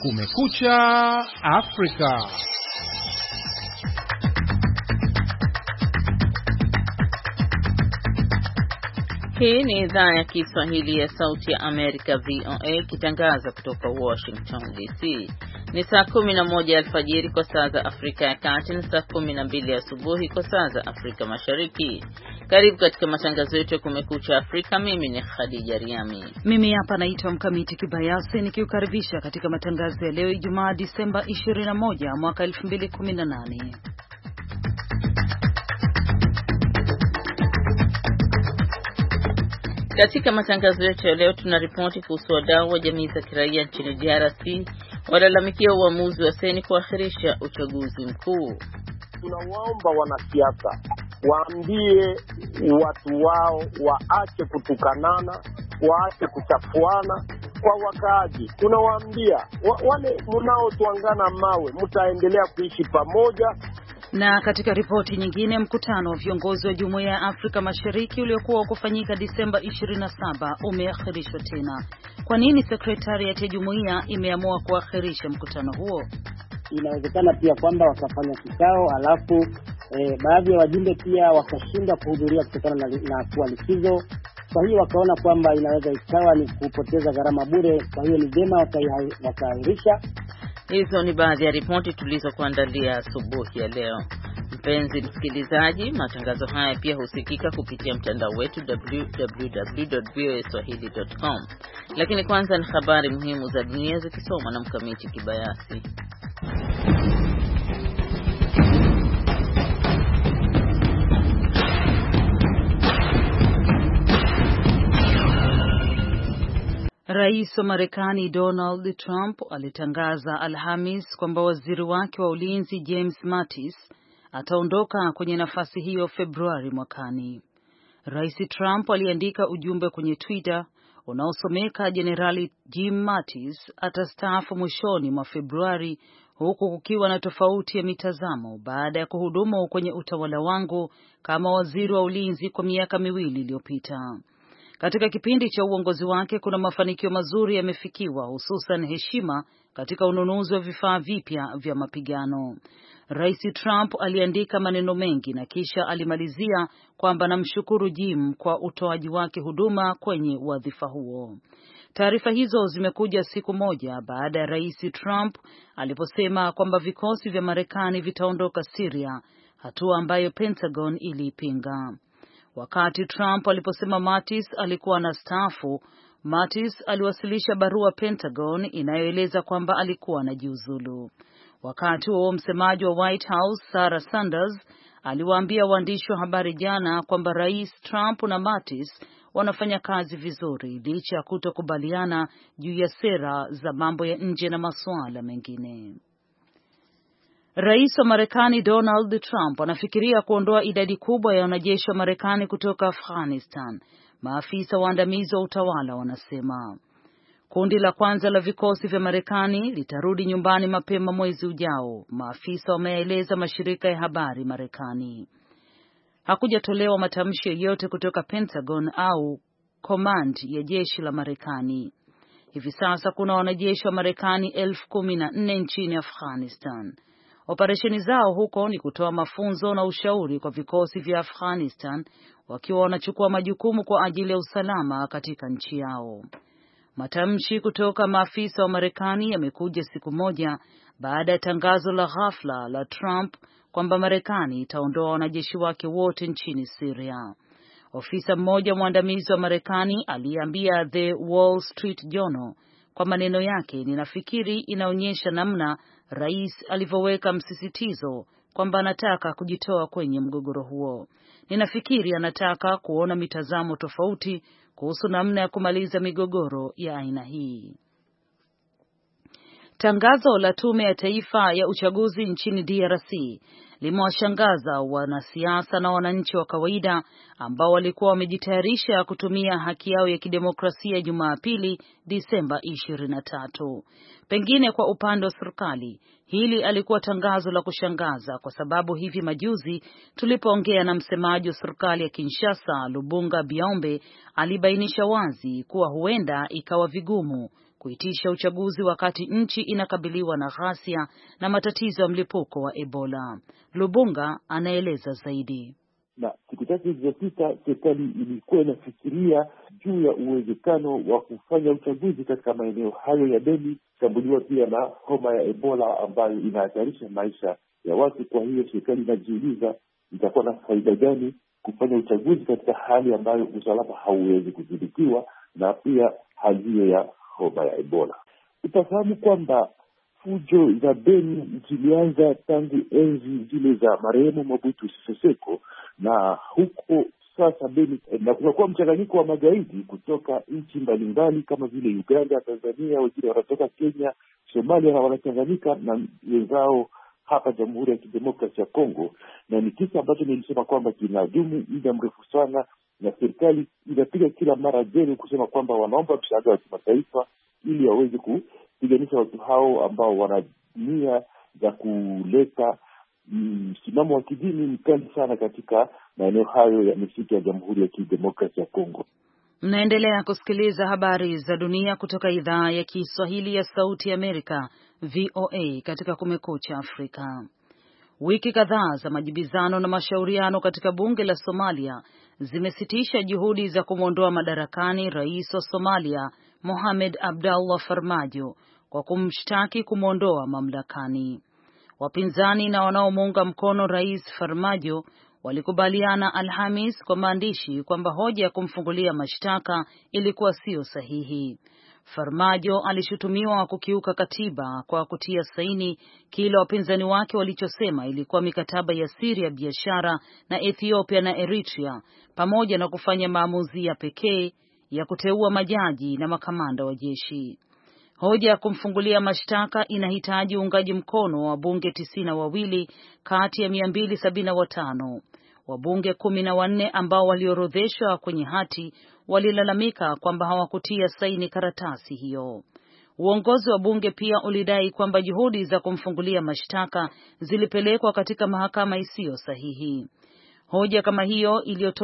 Kumekucha Afrika. Hii ni idhaa ya Kiswahili ya Sauti ya Amerika VOA ikitangaza kutoka Washington DC. Ni saa 11 alfajiri kwa saa za Afrika ya Kati na saa 12 asubuhi kwa saa za Afrika Mashariki. Karibu katika matangazo yetu ya Kumekucha Afrika. Mimi ni Khadija Riami. Mimi hapa naitwa Mkamiti Kibayasi nikiukaribisha katika matangazo ya leo Ijumaa Disemba 21 mwaka 2018. Katika matangazo yetu ya leo tunaripoti kuhusu wadau wa jamii za kiraia nchini DRC walalamikia uamuzi wa Seni kuahirisha uchaguzi mkuu. Tunawaomba wanasiasa waambie watu wao waache kutukanana, waache kuchafuana kwa wakaaji. Tunawaambia wale mnaotuangana mawe mtaendelea kuishi pamoja. Na katika ripoti nyingine, mkutano wa viongozi wa Jumuiya ya Afrika Mashariki uliokuwa kufanyika Disemba 27 umeahirishwa tena. Kwa nini sekretariat ya jumuiya imeamua kuahirisha mkutano huo? Inawezekana pia kwamba wakafanya kikao alafu baadhi ya wajumbe pia wakashinda kuhudhuria kutokana na kualikizo. Kwa hiyo wakaona kwamba inaweza ikawa ni kupoteza gharama bure, kwa hiyo ni vyema wakaahirisha. Hizo ni baadhi ya ripoti tulizokuandalia asubuhi ya leo. Mpenzi msikilizaji, matangazo haya pia husikika kupitia mtandao wetu www.voaswahili.com. Lakini kwanza ni habari muhimu za dunia zikisomwa na Mkamiti Kibayasi. Rais wa Marekani Donald Trump alitangaza Alhamis kwamba waziri wake wa ulinzi James Mattis ataondoka kwenye nafasi hiyo Februari mwakani. Rais Trump aliandika ujumbe kwenye Twitter unaosomeka Jenerali Jim Mattis atastaafu mwishoni mwa Februari, huku kukiwa na tofauti ya mitazamo baada ya kuhudumu kwenye utawala wangu kama waziri wa ulinzi kwa miaka 2 iliyopita. Katika kipindi cha uongozi wake kuna mafanikio mazuri yamefikiwa, hususan heshima katika ununuzi wa vifaa vipya vya mapigano. Rais Trump aliandika maneno mengi na kisha alimalizia kwamba namshukuru Jim kwa utoaji wake huduma kwenye wadhifa huo. Taarifa hizo zimekuja siku moja baada ya Rais Trump aliposema kwamba vikosi vya Marekani vitaondoka Syria, hatua ambayo Pentagon iliipinga. Wakati Trump aliposema Mattis alikuwa anastaafu, Mattis aliwasilisha barua Pentagon inayoeleza kwamba alikuwa anajiuzulu. Wakati huo msemaji wa White House Sarah Sanders aliwaambia waandishi wa habari jana kwamba Rais Trump na Mattis wanafanya kazi vizuri licha ya kutokubaliana juu ya sera za mambo ya nje na masuala mengine. Rais wa Marekani Donald Trump anafikiria kuondoa idadi kubwa ya wanajeshi wa Marekani kutoka Afghanistan, maafisa waandamizi wa utawala wanasema. Kundi la kwanza la vikosi vya Marekani litarudi nyumbani mapema mwezi ujao, maafisa wameeleza mashirika ya habari Marekani. Hakujatolewa matamshi yoyote kutoka Pentagon au command ya jeshi la Marekani. Hivi sasa kuna wanajeshi wa Marekani 14,000 nchini Afghanistan. Operesheni zao huko ni kutoa mafunzo na ushauri kwa vikosi vya Afghanistan, wakiwa wanachukua majukumu kwa ajili ya usalama katika nchi yao. Matamshi kutoka maafisa wa Marekani yamekuja siku moja baada ya tangazo la ghafla la Trump kwamba Marekani itaondoa wanajeshi wake wote nchini Syria. Ofisa mmoja mwandamizi wa Marekani aliambia The Wall Street Journal kwa maneno yake, ninafikiri inaonyesha namna rais alivyoweka msisitizo kwamba anataka kujitoa kwenye mgogoro huo. Ninafikiri anataka kuona mitazamo tofauti kuhusu namna ya kumaliza migogoro ya aina hii. Tangazo la Tume ya Taifa ya Uchaguzi nchini DRC limewashangaza wanasiasa na wananchi wa kawaida ambao walikuwa wamejitayarisha kutumia haki yao ya kidemokrasia Jumapili Disemba 23. Pengine kwa upande wa serikali, hili alikuwa tangazo la kushangaza kwa sababu hivi majuzi tulipoongea na msemaji wa serikali ya Kinshasa, Lubunga Biaombe, alibainisha wazi kuwa huenda ikawa vigumu kuitisha uchaguzi wakati nchi inakabiliwa na ghasia na matatizo ya mlipuko wa Ebola. Lubunga anaeleza zaidi. Na siku chache zilizopita serikali ilikuwa inafikiria juu ya uwezekano wa kufanya uchaguzi katika maeneo hayo ya Beni, kushambuliwa pia na homa ya Ebola ambayo inahatarisha maisha ya watu. Kwa hiyo serikali inajiuliza itakuwa na faida gani kufanya uchaguzi katika hali ambayo usalama hauwezi kudhibitiwa na pia hali hiyo ya homa ya Ebola. Utafahamu kwamba fujo za Beni zilianza tangu enzi zile za marehemu Mobutu Sese Seko, na huko sasa Beni na kunakuwa mchanganyiko wa magaidi kutoka nchi mbalimbali kama vile Uganda, Tanzania, wengine wanatoka Kenya, Somalia na wanachanganyika na wenzao hapa Jamhuri ya Kidemokrasia ya Kongo. Na ni kisa ambacho nilisema kwamba kinadumu muda mrefu sana, na serikali inapiga kila mara jeni kusema kwamba wanaomba msaada wa kimataifa ili waweze kupiganisha watu hao ambao wana nia za kuleta msimamo wa kidini mkali sana katika maeneo hayo ya misitu ya Jamhuri ya Kidemokrasia ya Kongo. Mnaendelea kusikiliza habari za dunia kutoka idhaa ya Kiswahili ya Sauti ya Amerika, VOA, katika Kumekucha Afrika. Wiki kadhaa za majibizano na mashauriano katika bunge la Somalia zimesitisha juhudi za kumwondoa madarakani rais wa Somalia Mohamed Abdallah Farmajo kwa kumshtaki kumwondoa mamlakani. Wapinzani na wanaomuunga mkono rais Farmajo walikubaliana Alhamis kwa maandishi kwamba hoja ya kumfungulia mashtaka ilikuwa sio sahihi. Farmajo alishutumiwa kukiuka katiba kwa kutia saini kile wapinzani wake walichosema ilikuwa mikataba ya siri ya biashara na Ethiopia na Eritrea, pamoja na kufanya maamuzi ya pekee ya kuteua majaji na makamanda wa jeshi. Hoja ya kumfungulia mashtaka inahitaji uungaji mkono wa wabunge 92 kati ya 275. Wabunge 14 ambao waliorodheshwa kwenye hati walilalamika kwamba hawakutia saini karatasi hiyo. Uongozi wa bunge pia ulidai kwamba juhudi za kumfungulia mashtaka zilipelekwa katika mahakama isiyo sahihi. Hoja kama hiyo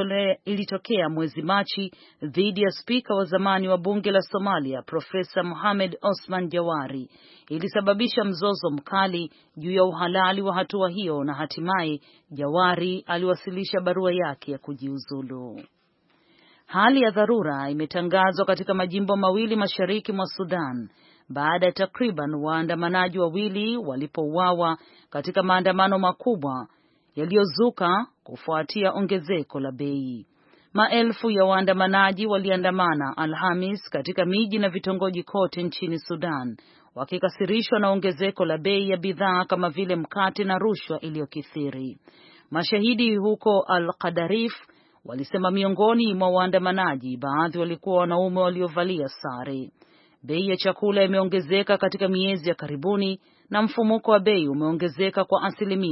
ilitokea mwezi Machi dhidi ya spika wa zamani wa bunge la Somalia, Profesa Mohamed Osman Jawari, ilisababisha mzozo mkali juu ya uhalali wa hatua hiyo, na hatimaye Jawari aliwasilisha barua yake ya kujiuzulu. Hali ya dharura imetangazwa katika majimbo mawili mashariki mwa Sudan baada ya takriban waandamanaji wawili walipouawa katika maandamano makubwa yaliyozuka kufuatia ongezeko la bei. Maelfu ya waandamanaji waliandamana Alhamis katika miji na vitongoji kote nchini Sudan, wakikasirishwa na ongezeko la bei ya bidhaa kama vile mkate na rushwa iliyokithiri. Mashahidi huko Al-Qadarif walisema miongoni mwa waandamanaji baadhi walikuwa wanaume waliovalia sare. Bei ya chakula imeongezeka katika miezi ya karibuni na mfumuko wa bei umeongezeka kwa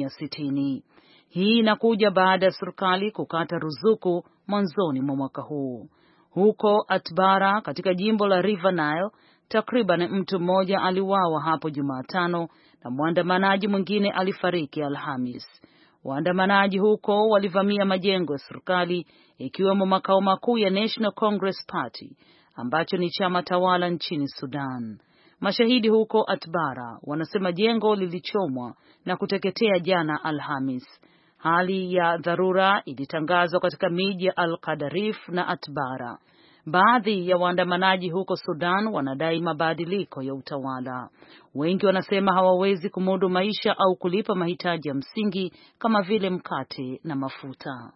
60%. Hii inakuja baada ya serikali kukata ruzuku mwanzoni mwa mwaka huu. Huko Atbara katika jimbo la River Nile, takriban mtu mmoja aliuawa hapo Jumatano na mwandamanaji mwingine alifariki Alhamis. Waandamanaji huko walivamia majengo ya serikali ikiwemo makao makuu ya National Congress Party ambacho ni chama tawala nchini Sudan. Mashahidi huko Atbara wanasema jengo lilichomwa na kuteketea jana Alhamis. Hali ya dharura ilitangazwa katika miji ya Al-Qadarif na Atbara. Baadhi ya waandamanaji huko Sudan wanadai mabadiliko ya utawala. Wengi wanasema hawawezi kumudu maisha au kulipa mahitaji ya msingi kama vile mkate na mafuta.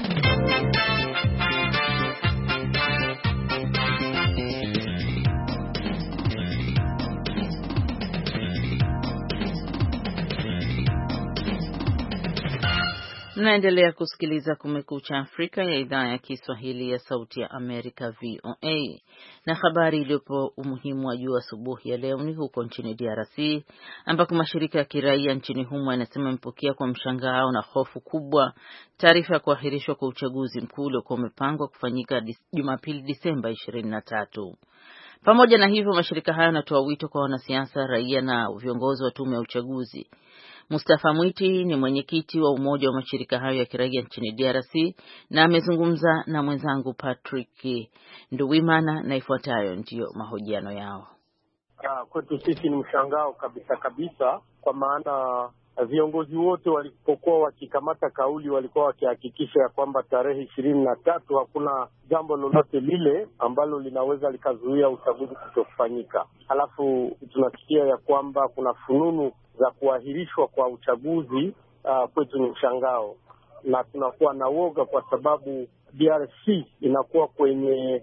Mnaendelea kusikiliza Kumekucha Afrika ya idhaa ya Kiswahili ya Sauti ya Amerika, VOA. Na habari iliyopo umuhimu wa juu asubuhi ya leo ni huko nchini DRC, ambako mashirika ya kiraia nchini humo yanasema yamepokea kwa mshangao na hofu kubwa taarifa ya kuahirishwa kwa uchaguzi mkuu uliokuwa umepangwa kufanyika Jumapili Disemba 23. Pamoja na hivyo, mashirika hayo yanatoa wito kwa wanasiasa, raia na viongozi wa tume ya uchaguzi. Mustafa Mwiti ni mwenyekiti wa umoja wa mashirika hayo ya kiraia nchini DRC na amezungumza na mwenzangu Patrick Nduwimana, na ifuatayo ndiyo mahojiano yao. Kwetu sisi ni mshangao kabisa, kwa maana viongozi wote walipokuwa wakikamata kauli walikuwa wakihakikisha ya kwamba tarehe 23 hakuna jambo lolote lile ambalo linaweza likazuia uchaguzi kutofanyika. Halafu tunasikia ya kwamba kuna fununu za kuahirishwa kwa uchaguzi. Kwetu ni mshangao na tunakuwa na woga, kwa sababu DRC inakuwa kwenye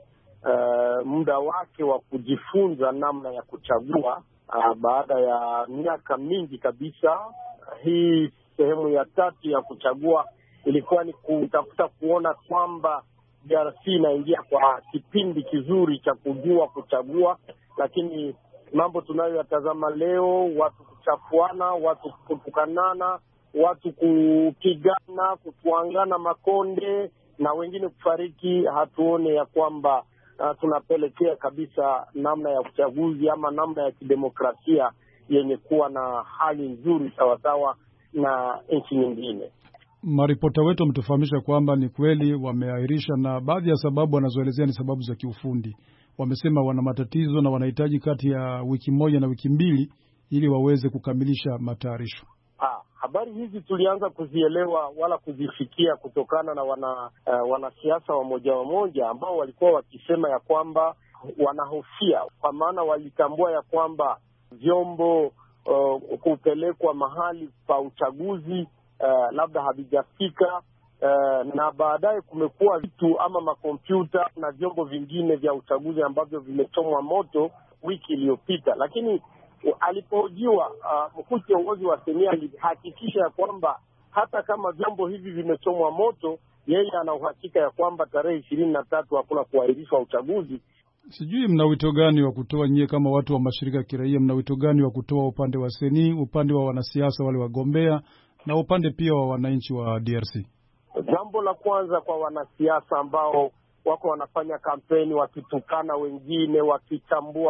muda wake wa kujifunza namna ya kuchagua baada ya miaka mingi kabisa. Hii sehemu ya 3 ya kuchagua ilikuwa ni kutafuta kuona kwamba DRC inaingia kwa kipindi kizuri cha kujua kuchagua, lakini mambo tunayoyatazama leo, watu kuchafuana, watu kutukanana, watu kupigana, kutuangana makonde na wengine kufariki, hatuone ya kwamba tunapelekea kabisa namna ya uchaguzi ama namna ya kidemokrasia yenye kuwa na hali nzuri sawasawa na nchi nyingine. Maripota wetu wametufahamisha kwamba ni kweli wameahirisha, na baadhi ya sababu wanazoelezea ni sababu za kiufundi. Wamesema wana matatizo na wanahitaji kati ya wiki 1 na wiki 2 ili waweze kukamilisha matayarisho. Habari hizi tulianza kuzielewa wala kuzifikia kutokana na wanasiasa wamoja ambao walikuwa wakisema ya kwamba wanahofia, kwa maana walitambua ya kwamba vyombo kupelekwa mahali pa uchaguzi labda havijafika, na baadaye kumekuwa vitu ama makompyuta na vyombo vingine vya uchaguzi ambavyo vimechomwa moto wiki iliyopita. Lakini alipohojiwa mkuu kiongozi wa Senia alihakikisha ya kwamba hata kama vyombo hivi vimechomwa moto, yeye ana uhakika ya kwamba tarehe 23 hakuna kuahirishwa uchaguzi. Sijui mna wito gani wa kutoa nyie kama watu wa mashirika ya kiraia, mna wito gani wa kutoa upande wa Seni, upande wa wanasiasa wale wagombea, na upande pia wa wananchi wa DRC? Jambo la kwanza, kwa wanasiasa ambao wako wanafanya kampeni wakitukana wengine, wakichambua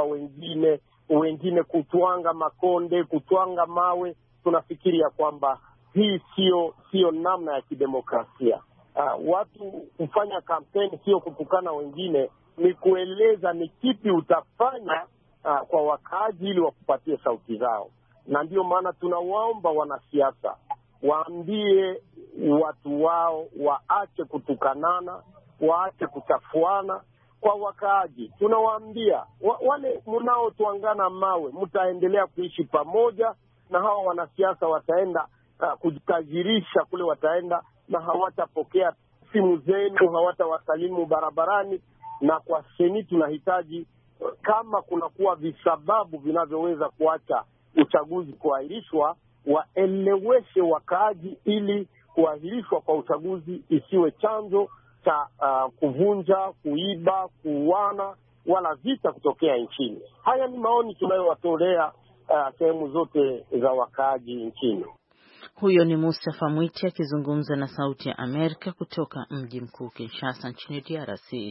wengine kutwanga makonde, kutwanga mawe, tunafikiri ya kwamba hii sio namna ya kidemokrasia. Watu kufanya kampeni sio kutukana wengine, ni kueleza ni kipi utafanya kwa wakaaji ili wakupatie sauti zao. Na ndio maana tunawaomba wanasiasa waambie watu wao waache kutukanana, waache kuchafuana kwa wakaaji. Tunawaambia wale mnaotuangana mawe, mtaendelea kuishi pamoja na hawa wanasiasa wataenda kujitajirisha kule, wataenda na hawatapokea simu zenu, hawatawasalimu barabarani. Na kwa Seni tunahitaji, kama kunakuwa visababu vinavyoweza kuacha uchaguzi kuahirishwa, waeleweshe wakaaji ili kuahirishwa kwa uchaguzi isiwe chanzo cha kuvunja, kuiba, kuuana wala vita kutokea nchini. Haya ni maoni tunayowatolea sehemu zote za wakaaji nchini. Huyo ni Mustafa Mwiti akizungumza na Sauti ya Amerika kutoka mji mkuu Kinshasa nchini DRC.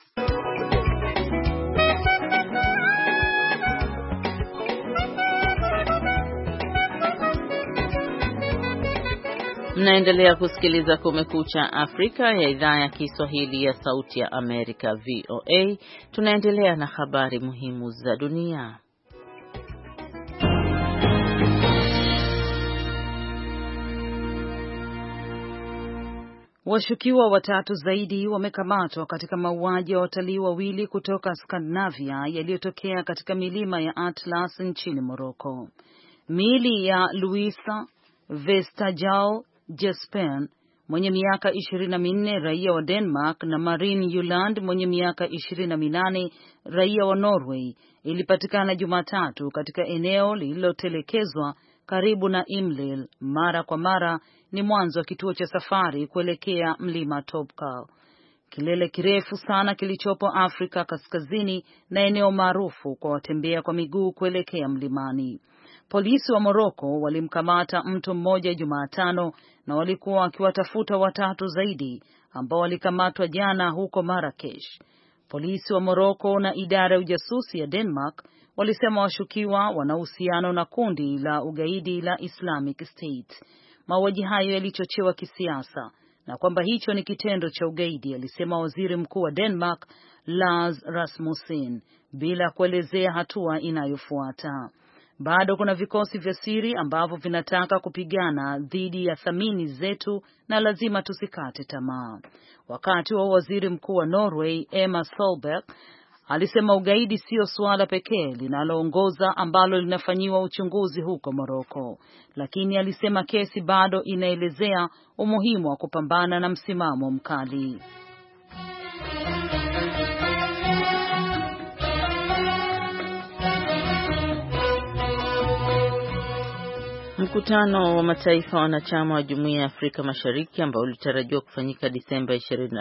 Mnaendelea kusikiliza Kumekucha Afrika ya idhaa ya Kiswahili ya Sauti ya Amerika VOA. Tunaendelea na habari muhimu za dunia. Washukiwa 3 zaidi wamekamatwa katika mauaji ya watalii wawili kutoka Skandinavia yaliyotokea katika milima ya Atlas nchini Morocco. Miili ya Louisa Vestergaard Jesper mwenye miaka 24 raia wa Denmark na Marin Yuland mwenye miaka 28 raia wa Norway ilipatikana Jumatatu katika eneo lililotelekezwa karibu na Imlil. Mara kwa mara ni mwanzo wa kituo cha safari kuelekea mlima Topkal, kilele kirefu sana kilichopo Afrika Kaskazini na eneo maarufu kwa watembea kwa miguu kuelekea mlimani. Polisi wa Morocco walimkamata mtu mmoja Jumatano na walikuwa wakiwatafuta 3 zaidi ambao walikamatwa jana huko Marrakesh. Polisi wa Morocco na idara ya ujasusi ya Denmark walisema washukiwa wana uhusiano na kundi la ugaidi la Islamic State. Mauaji hayo yalichochewa kisiasa na kwamba hicho ni kitendo cha ugaidi, alisema waziri mkuu wa Denmark Lars Rasmussen. bila kuelezea hatua inayofuata. Bado kuna vikosi vya siri ambavyo vinataka kupigana dhidi ya thamani zetu na lazima tusikate tamaa. Wakati wa waziri mkuu wa Norway Erna Solberg alisema ugaidi sio suala pekee linaloongoza ambalo linafanyiwa uchunguzi huko Morocco, lakini alisema kesi bado inaelezea umuhimu wa kupambana na msimamo mkali. Mkutano wa mataifa wanachama wa Jumuiya ya Afrika Mashariki ambao ulitarajiwa kufanyika Disemba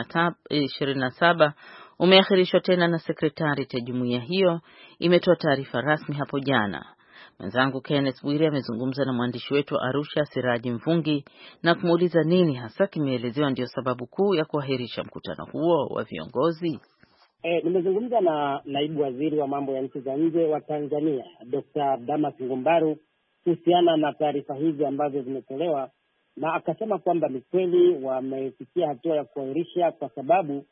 27 umeahirishwa tena na sekretarieti ya jumuiya hiyo imetoa taarifa rasmi hapo jana. Mwenzangu Kenneth Bwire amezungumza na mwandishi wetu wa Arusha Siraji Mvungi na kumuuliza nini hasa kimeelezewa ndio sababu kuu ya kuahirisha mkutano huo wa viongozi. Nimezungumza na naibu waziri wa mambo ya nchi za nje wa Tanzania Dr. Damas Ngumbaru kuhusiana na taarifa hizi ambazo zimetolewa, na akasema kwamba ni kweli wamefikia hatua ya kuahirisha kwa sababu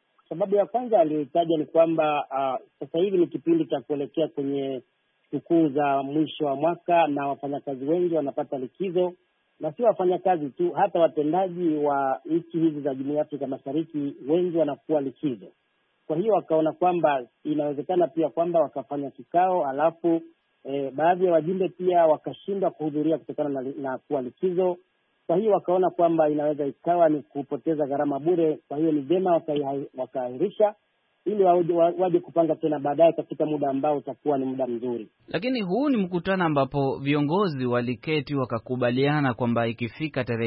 ya kwanza aliyotaja ni kwamba sasa hivi ni kipindi cha kuelekea kwenye sikukuu za mwisho wa mwaka na wafanyakazi wengi wanapata likizo, na sio wafanyakazi tu, hata watendaji wa nchi hizi za Jumuiya ya Afrika Mashariki wengi wanakuwa likizo. Kwa hiyo wakaona kwamba inawezekana pia kwamba wakafanya kikao alafu baadhi ya wajumbe pia wakashindwa kuhudhuria kutokana na kuwa likizo. Kwa hiyo wakaona kwamba inaweza ikawa ni kupoteza gharama bure. Kwa hiyo ni vyema wakaahirisha ili waje kupanga tena baadaye katika muda ambao utakuwa ni muda mzuri. Lakini huu ni mkutano ambapo viongozi waliketi wakakubaliana kwamba ikifika tarehe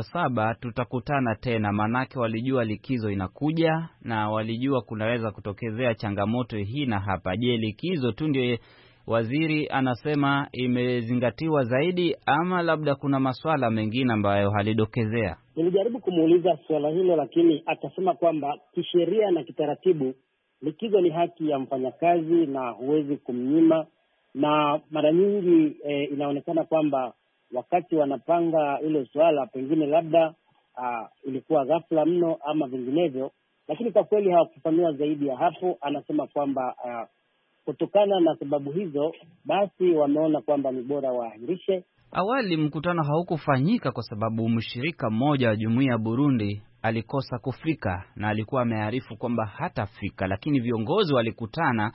27 tutakutana tena, manake walijua likizo inakuja na walijua kunaweza kutokezea changamoto hii na hapa. Je, likizo tu ndio waziri anasema imezingatiwa zaidi ama labda kuna masuala mengine ambayo halidokezea? Nilijaribu kumuuliza swala hilo, lakini akasema kwamba kisheria na kitaratibu likizo ni haki ya mfanyakazi na huwezi kumnyima, na mara nyingi inaonekana kwamba wakati wanapanga ile swala pengine labda ilikuwa ghafla mno ama vinginevyo, lakini kwa kweli hawakufanyiwa zaidi ya hapo. Anasema kwamba kutokana na sababu hizo basi wameona kwamba ni bora waahirishe. Awali mkutano haukufanyika kwa sababu mshirika mmoja wa Jumuiya ya Burundi alikosa kufika na alikuwa amearifu kwamba hatafika, lakini viongozi walikutana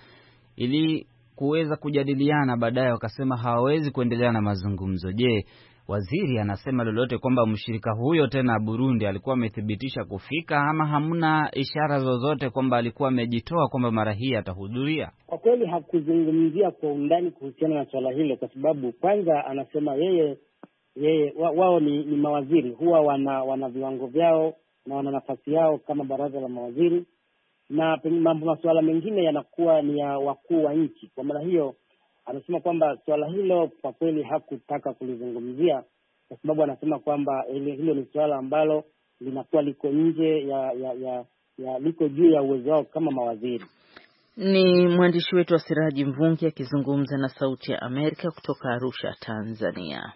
ili kuweza kujadiliana, baadaye wakasema hawawezi kuendelea na mazungumzo. Je, waziri anasema lolote kwamba mshirika huyo tena Burundi alikuwa amethibitisha kufika ama hamna ishara zozote kwamba alikuwa amejitoa kwamba mara hii atahudhuria? Kwa kweli hakuzungumzia kwa undani kuhusiana na swala hilo, kwa sababu kwanza anasema wao ni mawaziri, huwa wana viwango vyao na wana nafasi yao kama baraza la mawaziri, na masuala mengine yanakuwa ni ya wakuu wa nchi. Kwa maana hiyo anasema kwamba swala hilo kwa kweli hakutaka kulizungumzia, kwa sababu anasema kwamba hilo ni swala ambalo linakuwa liko nje liko juu ya uwezo wao kama mawaziri. Ni mwandishi wetu wa Siraji Mvungi akizungumza na Sauti ya Amerika kutoka Arusha, Tanzania.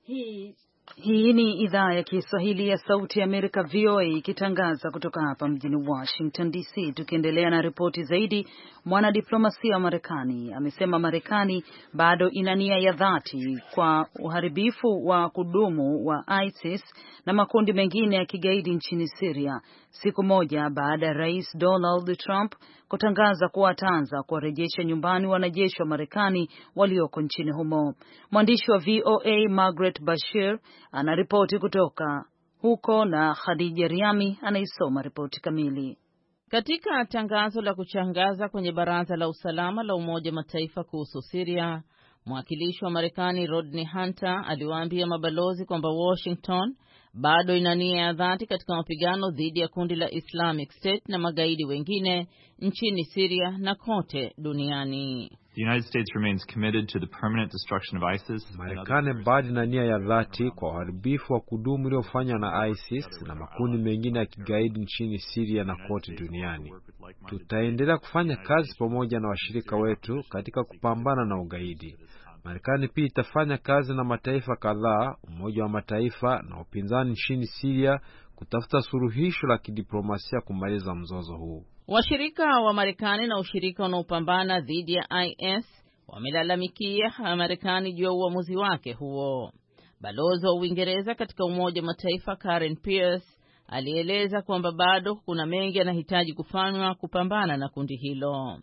Hii ni idhaa ya Kiswahili ya Sauti ya Amerika, VOA, ikitangaza kutoka hapa mjini Washington DC. Tukiendelea na ripoti zaidi, mwanadiplomasia wa Marekani amesema Marekani bado ina nia ya dhati kwa uharibifu wa kudumu wa ISIS na makundi mengine ya kigaidi nchini Syria, siku moja baada ya Rais Donald Trump kutangaza kuwa ataanza kuwarejesha nyumbani wanajeshi wa Marekani walioko nchini humo. Mwandishi wa VOA Margaret Bashir anaripoti kutoka huko na Khadija Riami anaisoma ripoti kamili. Katika tangazo la kuchangaza kwenye Baraza la Usalama la Umoja Mataifa kuhusu Syria, mwakilishi wa Marekani Rodney Hunter aliwaambia mabalozi kwamba Washington bado ina nia ya dhati katika mapigano dhidi ya kundi la Islamic State na magaidi wengine nchini Syria na kote duniani. The United States remains committed to the permanent destruction of ISIS. Marekani bado ina nia ya dhati kwa uharibifu wa kudumu uliofanywa na ISIS na makundi mengine ya kigaidi nchini Syria na kote duniani. Tutaendelea kufanya kazi pamoja na washirika wetu katika kupambana na ugaidi. Marekani pia itafanya kazi na mataifa kadhaa, Umoja wa Mataifa na upinzani nchini Syria kutafuta suluhisho la kidiplomasia kumaliza mzozo huu. Washirika wa Marekani na ushirika unaopambana dhidi ya IS wamelalamikia Marekani juu ya uamuzi wake huo. Balozi wa Uingereza katika Umoja wa Mataifa Karen Pierce alieleza kwamba bado kuna mengi yanahitaji kufanywa kupambana na kundi hilo.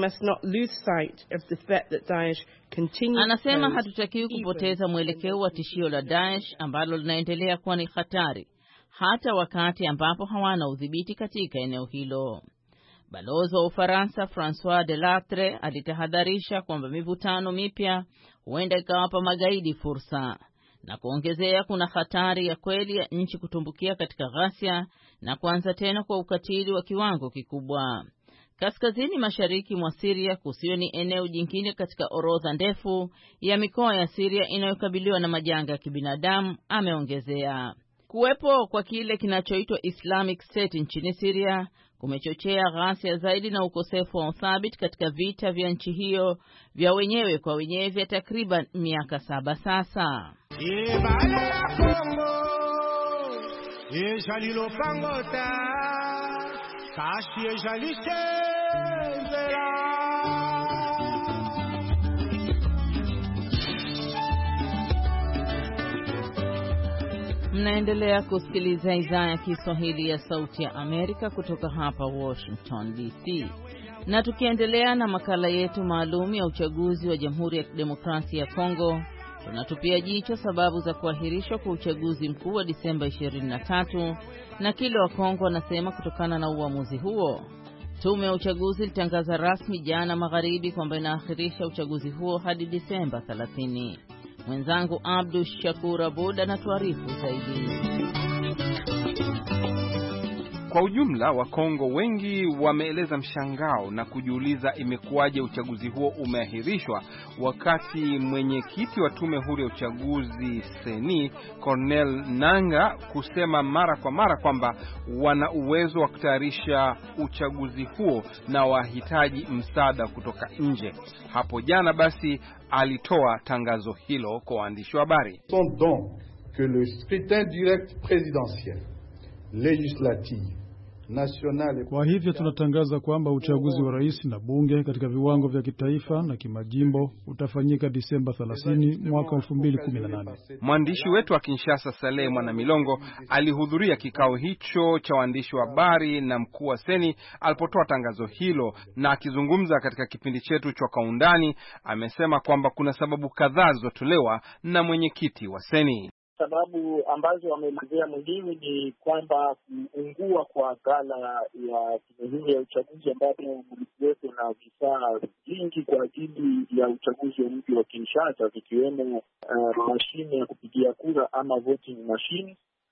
Anasema hatutakiwi kupoteza mwelekeo wa tishio la Daesh ambalo linaendelea kuwa ni hatari hata wakati ambapo hawana udhibiti katika eneo hilo. Balozi wa Ufaransa Francois Delattre alitahadharisha kwamba mivutano mipya huenda ikawapa magaidi fursa na kuongezea kuna hatari ya kweli ya nchi kutumbukia katika ghasia na kuanza tena kwa ukatili wa kiwango kikubwa. Kaskazini mashariki mwa Syria kusiwe ni eneo jingine katika orodha ndefu ya mikoa ya Syria inayokabiliwa na majanga ya kibinadamu, ameongezea. Kuwepo kwa kile kinachoitwa Islamic State nchini Syria kumechochea ghasia zaidi na ukosefu wa uthabiti katika vita vya nchi hiyo vya wenyewe kwa wenyewe vya takriban miaka 7 sasa. Mnaendelea kusikiliza idhaa ya Kiswahili ya Sauti ya Amerika kutoka hapa Washington DC. Na tukiendelea na makala yetu maalum ya uchaguzi wa Jamhuri ya Kidemokrasia ya Kongo, tunatupia jicho sababu za kuahirishwa kwa uchaguzi mkuu wa Disemba 23 na kile wa Kongo wanasema kutokana na uamuzi huo. Tume ya uchaguzi ilitangaza rasmi jana magharibi kwamba inaahirisha uchaguzi huo hadi Disemba 30. Mwenzangu Abdu Shakur Abud anatuarifu zaidi. Kwa ujumla Wakongo wengi wameeleza mshangao na kujiuliza imekuwaje uchaguzi huo umeahirishwa, wakati mwenyekiti wa tume huru ya uchaguzi Seni Cornel Nanga kusema mara kwa mara kwamba wana uwezo wa kutayarisha uchaguzi huo na wahitaji msaada kutoka nje. Hapo jana basi alitoa tangazo hilo kwa waandishi wa habari. Donc que le scrutin direct présidentiel législatif national. Kwa hivyo tunatangaza kwamba uchaguzi wa rais na bunge katika viwango vya kitaifa na kimajimbo utafanyika Disemba 30 mwaka 2018. Mwandishi wetu wa Kinshasa Saleh Mwanamilongo alihudhuria kikao hicho cha waandishi wa habari na mkuu wa Seni alipotoa tangazo hilo, na akizungumza katika kipindi chetu cha Kwa Undani amesema kwamba kuna sababu kadhaa zilizotolewa na mwenyekiti wa Seni. Sababu ambazo wameelezea mwenyewe ni kwamba kuungua kwa ghala ya tume huru ya uchaguzi ambapo mlikuwepo na vifaa vingi kwa ajili ya uchaguzi wa mji wa Kinshasa, vikiwemo mashine ya kupigia kura ama voting machine,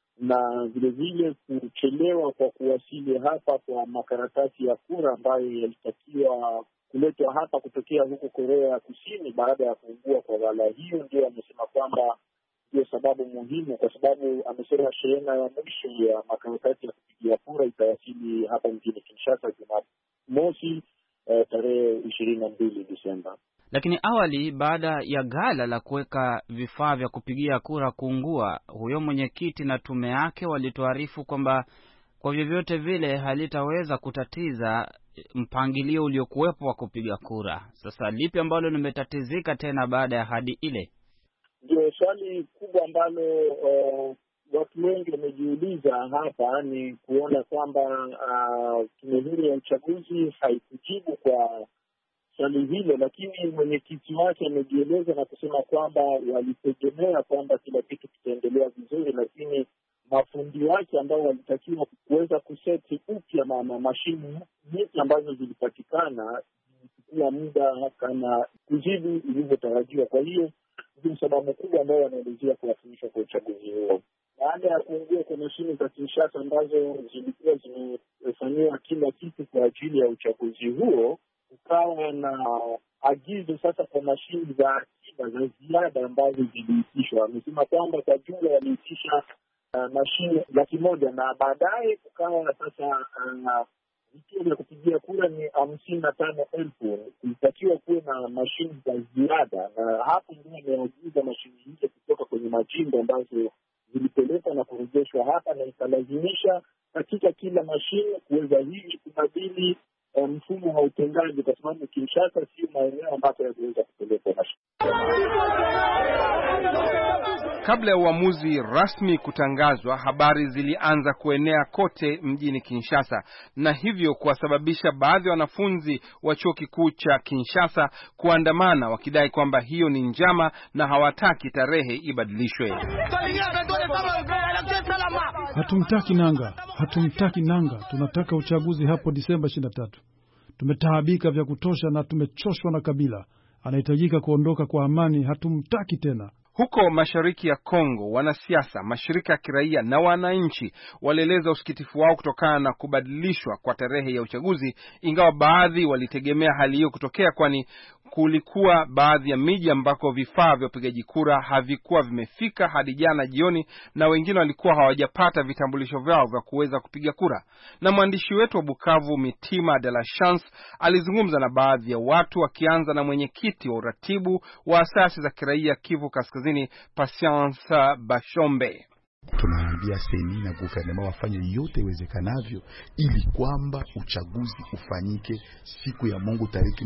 na vilevile kuchelewa kwa kuwasili hapa kwa makaratasi ya kura ambayo yalitakiwa kuletwa hapa kutokea huko Korea ya Kusini baada ya kuungua kwa ghala hiyo. Ndio amesema kwamba ndio sababu muhimu, kwa sababu amesema shehena ya mwisho ya makaratasi ya kupigia kura itawasili hapa mjini Kinshasa Jumamosi tarehe 22 Disemba. Lakini awali, baada ya ghala la kuweka vifaa vya kupigia kura kuungua, huyo mwenyekiti na tume yake walituarifu kwamba kwa vyovyote vile halitaweza kutatiza mpangilio uliokuwepo wa kupiga kura. Sasa lipi ambalo limetatizika tena baada ya ahadi ile? Ndio swali kubwa ambalo watu wengi wamejiuliza hapa, ni kuona kwamba tume huru ya uchaguzi haikujibu kwa swali hilo, lakini mwenyekiti wake amejieleza na kusema kwamba walitegemea kwamba kila kitu kitaendelea vizuri, lakini mafundi wake ambao walitakiwa kuweza kuseti upya mashini nyingi ambazo zilipatikana zilichukua muda kama kujibu ilivyotarajiwa. Kwa hiyo ndio sababu kubwa ambayo wanaelezea kuwasilishwa kwa uchaguzi huo. Baada ya kuungua kwa mashine za Kinshasa ambazo zilikuwa zimefanyiwa kila kitu kwa ajili ya uchaguzi huo, ukawa na agizo sasa kwa mashine za akiba za ziada ambazo ziliitishwa. Amesema kwamba kwa jumla waliitisha mashine 100,000 na baadaye kukawa sasa vituo vya kupigia kura ni 55,000. Kulitakiwa kuwe na mashine za ziada, na hapo ndio wameagiza mashine hizo kutoka kwenye majimbo ambazo zilipelekwa na kurejeshwa hapa, na ikalazimisha katika kila mashine kuweza hivi kubadili mfumo wa utendaji, kwa sababu Kinshasa sio maeneo ambapo yanaweza kupelekwa mashine. Kabla ya uamuzi rasmi kutangazwa, habari zilianza kuenea kote mjini Kinshasa na hivyo kuwasababisha baadhi ya wanafunzi wa chuo kikuu cha Kinshasa kuandamana wakidai kwamba hiyo ni njama na hawataki tarehe ibadilishwe. Hatumtaki nanga, tunataka uchaguzi hapo Disemba 23. Tumetaabika vya kutosha na tumechoshwa na Kabila. Anahitajika kuondoka kwa amani, hatumtaki tena. Huko mashariki ya Kongo, wanasiasa, mashirika ya kiraia na wananchi walieleza usikitifu wao kutokana na kubadilishwa kwa tarehe ya uchaguzi, ingawa baadhi walitegemea hali hiyo kutokea, kwani kulikuwa baadhi ya miji ambako vifaa vya upigaji kura havikuwa vimefika hadi jana jioni, na wengine walikuwa hawajapata vitambulisho vyao vya kuweza kupiga kura. Na mwandishi wetu wa Bukavu Mitima de la Chance alizungumza na baadhi ya watu, akianza na mwenyekiti wa uratibu wa asasi za kiraia Kivu Kaskazini, Patience Bashombe. Tunaambia seni na guvernema wafanye yote iwezekanavyo ili kwamba uchaguzi ufanyike siku ya Mungu tariki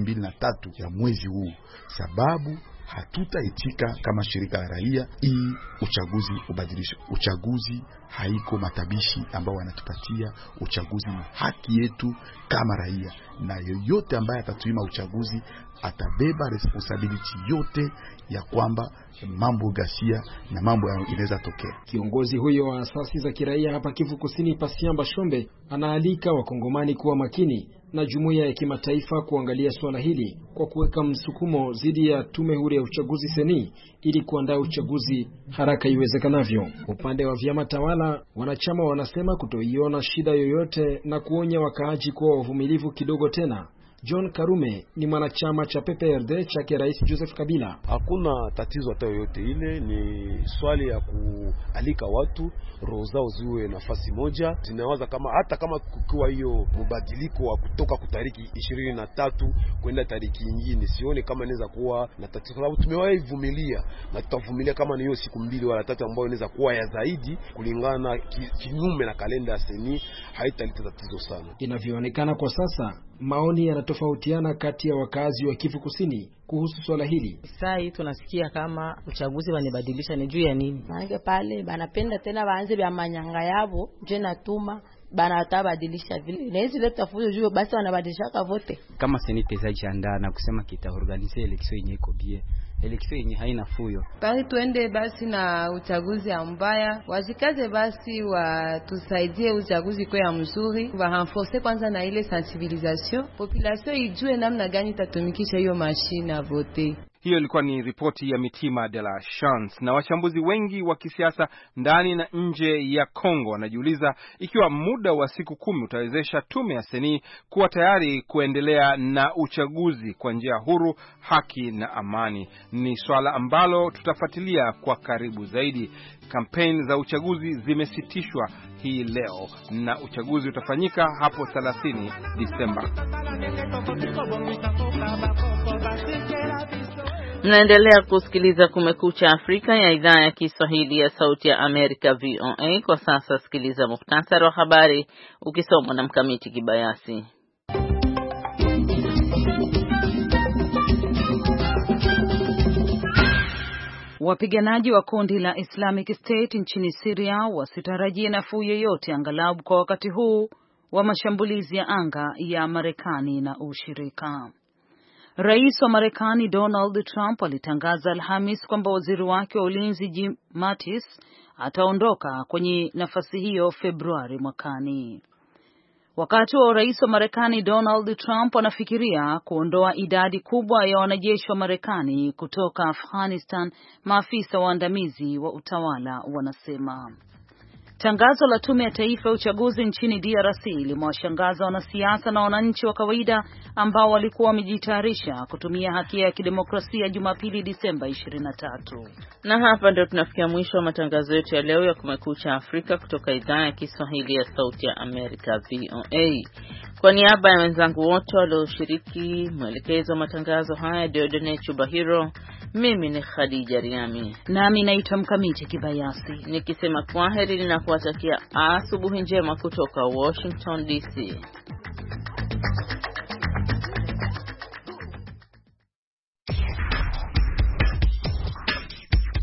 23 ya mwezi huu, sababu hatutaitika kama shirika la raia hii uchaguzi ubadilishwe. Uchaguzi haiko matabishi ambao wanatupatia, uchaguzi ni haki yetu kama raia, na yoyote ambaye atatuima uchaguzi atabeba responsibility yote ya kwamba mambo ghasia na mambo inaweza tokea. Kiongozi huyo wa asasi za kiraia hapa Kivu Kusini, Patience Bashombe, anaalika wakongomani kuwa makini na jumuiya ya kimataifa kuangalia swala hili kwa kuweka msukumo dhidi ya tume huru ya uchaguzi seni ili kuandaa uchaguzi haraka iwezekanavyo. Upande wa vyama tawala, wanachama wanasema kutoiona shida yoyote na kuonya wakaaji kuwa wavumilivu kidogo tena. John Karume ni mwanachama cha PPRD chake Rais Joseph Kabila. Hakuna tatizo hata yoyote ile, ni swali ya kualika watu roho zao ziwe nafasi moja. Zinawaza kama hata kama kukiwa hiyo mabadiliko wa kutoka kutariki 23 kwenda tariki nyingine, sione kama inaweza kuwa na tatizo, sababu tumewahi vumilia na tutavumilia kama ni hiyo siku 2 wala 3 ambayo inaweza kuwa ya zaidi kulingana kinyume na kalenda ya seni, haitaleta tatizo sana. Inavyoonekana kwa sasa, maoni yanatofautiana kati ya wakazi wa Kivu Kusini kuhusu swala hili. Sasa hii tunasikia kama uchaguzi wanibadilisha ni juu ya nini? Maana pale banapenda tena waanze vya manyanga yabo, je natuma bana atabadilisha vile. Na hizi leta fujo juu basi wanabadilisha vote. Kama senete za jiandaa na kusema kitaorganize election yenye iko bie. Election yenye haina fuyo. Basi tuende basi na uchaguzi ambaya, wajikaze basi watusaidie uchaguzi kwa mzuri, wa renforcer kwanza na ile sensibilisation, population ijue namna gani tatumikisha hiyo mashine ya vote. Hiyo ilikuwa ni ripoti ya Mitima de la Chance. Na wachambuzi wengi wa kisiasa ndani na nje ya Kongo wanajiuliza ikiwa muda wa siku 10 utawezesha tume ya seni kuwa tayari kuendelea na uchaguzi kwa njia huru, haki na amani. Ni swala ambalo tutafuatilia kwa karibu zaidi. Kampeni za uchaguzi zimesitishwa hii leo na uchaguzi utafanyika hapo 30 Disemba. Mnaendelea kusikiliza Kumekucha Afrika ya idhaa ya Kiswahili ya Sauti ya Amerika VOA. Kwa sasa sikiliza muhtasari wa habari ukisomwa na Mkamiti Kibayasi. Wapiganaji wa kundi la Islamic State nchini Syria wasitarajie nafuu yoyote angalau kwa wakati huu wa mashambulizi ya anga ya Marekani na ushirika. Rais wa Marekani Donald Trump alitangaza Alhamis kwamba waziri wake wa ulinzi Jim Mattis ataondoka kwenye nafasi hiyo Februari mwakani. Wakati wa rais wa Marekani Donald Trump anafikiria kuondoa idadi kubwa ya wanajeshi wa Marekani kutoka Afghanistan, maafisa waandamizi wa utawala wanasema. Tangazo la tume ya taifa ya uchaguzi nchini DRC limewashangaza wanasiasa na wananchi wa kawaida ambao walikuwa wamejitayarisha kutumia haki ya kidemokrasia Jumapili Disemba 23. Na hapa ndio tunafikia mwisho wa matangazo yetu ya leo ya Kumekucha Afrika kutoka idhaa ya Kiswahili ya Sauti ya Amerika VOA. Kwa niaba ya wenzangu wote walioshiriki, mwelekezo wa matangazo haya Diodone Chubahiro, mimi ni Khadija Riami nami naitwa Mkamiti Kibayasi, nikisema kwaheri na kuwatakia asubuhi njema kutoka Washington DC.